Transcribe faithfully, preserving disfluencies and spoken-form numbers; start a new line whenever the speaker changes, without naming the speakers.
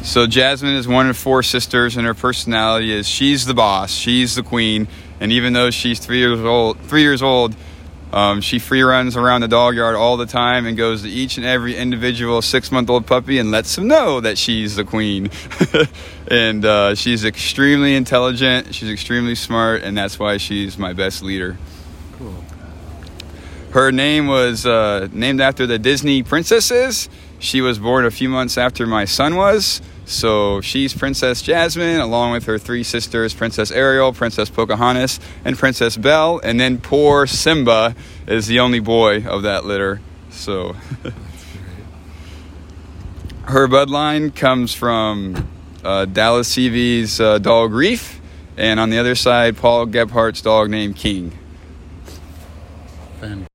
So Jasmine is one of four sisters, and her personality is she's the boss, she's the queen, and even though she's three years old, three years old, um, she free runs around the dog yard all the time and goes to each and every individual six-month-old puppy and lets them know that she's the queen. And uh, she's extremely intelligent, she's extremely smart, and that's why she's my best leader.
Cool.
Her name was uh, named after the Disney princesses. She was born a few months after my son was. So she's Princess Jasmine, along with her three sisters, Princess Ariel, Princess Pocahontas, and Princess Belle. And then poor Simba is the only boy of that litter. So her bloodline comes from uh, Dallas Seavey's uh, dog Reef, and on the other side, Paul Gebhardt's dog named King.
Fantastic.